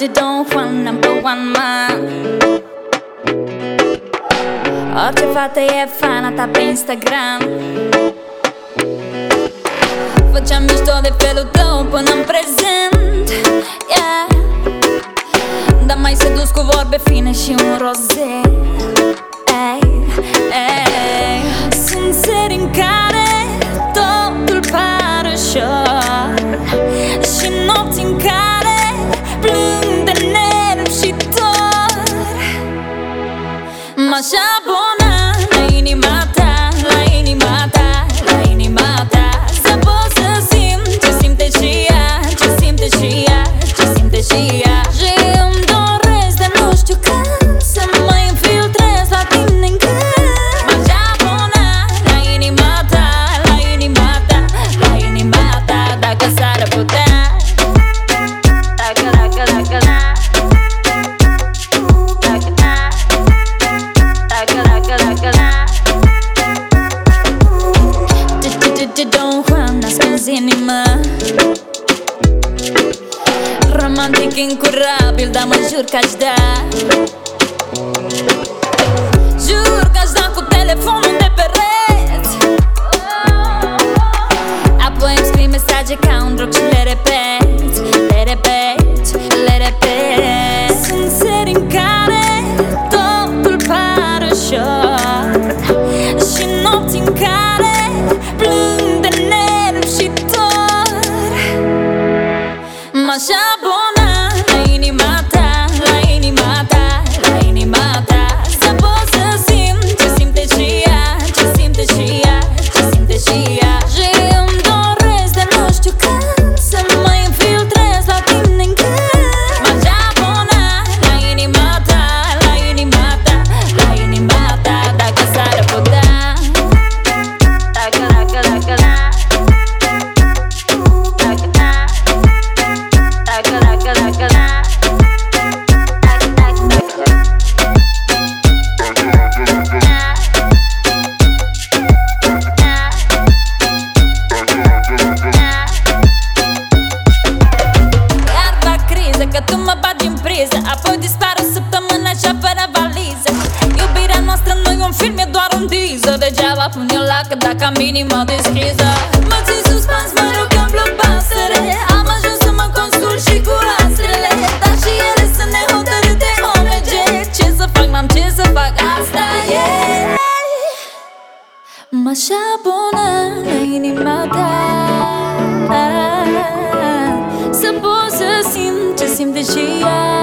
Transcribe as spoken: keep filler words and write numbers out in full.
Don Juan, number one man. Orice fată e fana ta pe Instagram. Făceam mișto de felul tău până în prezent, yeah. Dar m-ai sedus cu vorbe fine și un rozet, ei, ei. Sunt seri în care totul pare ușor și nopți în care plâng de nervi și dor. M-aș abona la inima ta, la inima ta, la inima ta, să pot să simt ce simte și ea, ce simte și ea, ce simte și ea. Și îmi doresc de nu știu când să mă infiltrez la tine în gând. M-aș abona la inima ta, la inima ta, la inima ta, dacă s-ar putea. Dacă, dacă, dacă, da. Dacă, da. Dacă, dacă, dacă, da. Don Juan, nasc inima. Romantic incurabil, dar mă jur că-aș da. Jur că-aș da cu telefonul de pereți, apoi îmi scrii mesaje ca un drog și le repeți, le repeți, le repeți. Sunt seri în care totul pare ușor și nopți în care plâng de nervi și dor. M-aș abona la inima ta, la inima ta, la inima ta, să pot să simt ce simte și ea, ce simte și ea, ce simte și ea. Și îmi doresc de nu știu când să mă infiltrez la tine în gând. M-aș abona la inima ta, la inima ta, la inima ta, dacă s-ar putea. Dacă, dacă, dacă, da. Dacă, da. Dacă, dacă, dacă, da. Dacă, dacă, dacă, da. Iar la criză, că tu mă bagi în priză, apoi dispar o săptămână așa fără valiză. Iubirea noastră nu e un film, e doar un teaser. Degeaba pun eu lacă dacă am inima deschisă. Mă țin suspans, mă rugăm blockbustere. Am ajuns să mă consult și cu astrele, dar și ele sunt nehotărâte O M G. Ce să fac, n-am ce să fac, asta e. M-aș abona la inima ta, să pot să simt ce simte și ea.